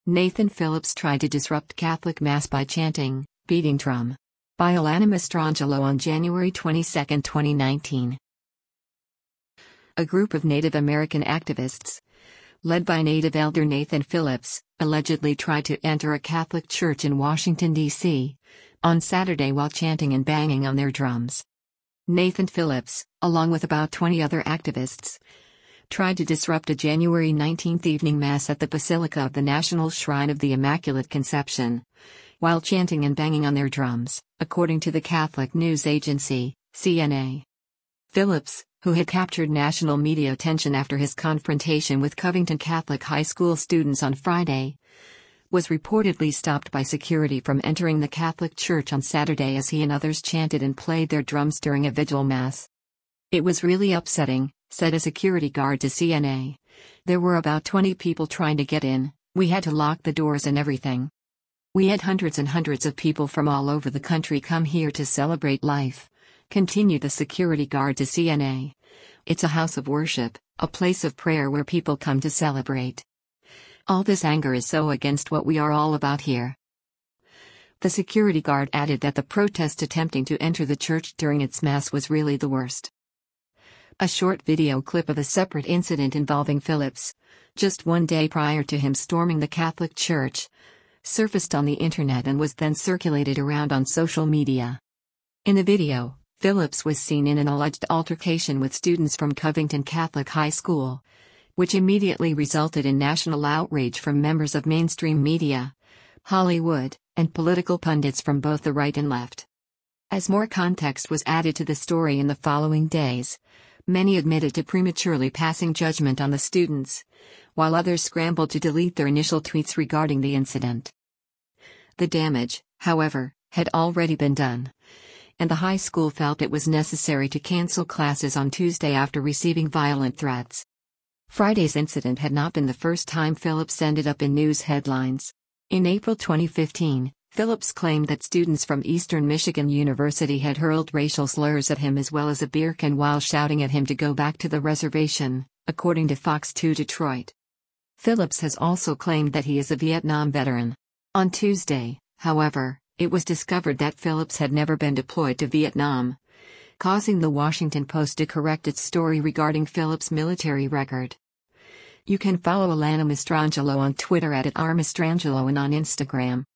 Nathan Phillips tried to disrupt Catholic Mass by chanting, "Beating drum." By Alana Mastrangelo on January 22, 2019. A group of Native American activists, led by Native elder Nathan Phillips, allegedly tried to enter a Catholic church in Washington, D.C., on Saturday while chanting and banging on their drums. Nathan Phillips, along with about 20 other activists, tried to disrupt a January 19 evening Mass at the Basilica of the National Shrine of the Immaculate Conception, while chanting and banging on their drums, according to the Catholic news agency, CNA. Phillips, who had captured national media attention after his confrontation with Covington Catholic High School students on Friday, was reportedly stopped by security from entering the Catholic Church on Saturday as he and others chanted and played their drums during a vigil Mass. "It was really upsetting," said a security guard to CNA. "There were about 20 people trying to get in, we had to lock the doors and everything. We had hundreds and hundreds of people from all over the country come here to celebrate life," continued the security guard to CNA. "It's a house of worship, a place of prayer where people come to celebrate. All this anger is so against what we are all about here." The security guard added that the protest attempting to enter the church during its Mass was really the worst. A short video clip of a separate incident involving Phillips, just one day prior to him storming the Catholic Church, surfaced on the internet and was then circulated around on social media. In the video, Phillips was seen in an alleged altercation with students from Covington Catholic High School, which immediately resulted in national outrage from members of mainstream media, Hollywood, and political pundits from both the right and left. As more context was added to the story in the following days, many admitted to prematurely passing judgment on the students, while others scrambled to delete their initial tweets regarding the incident. The damage, however, had already been done, and the high school felt it was necessary to cancel classes on Tuesday after receiving violent threats. Friday's incident had not been the first time Phillips ended up in news headlines. In April 2015, Phillips claimed that students from Eastern Michigan University had hurled racial slurs at him as well as a beer can while shouting at him to go back to the reservation, according to Fox 2 Detroit. Phillips has also claimed that he is a Vietnam veteran. On Tuesday, however, it was discovered that Phillips had never been deployed to Vietnam, causing the Washington Post to correct its story regarding Phillips' military record. You can follow Alana Mastrangelo on Twitter @rmastrangelo and on Instagram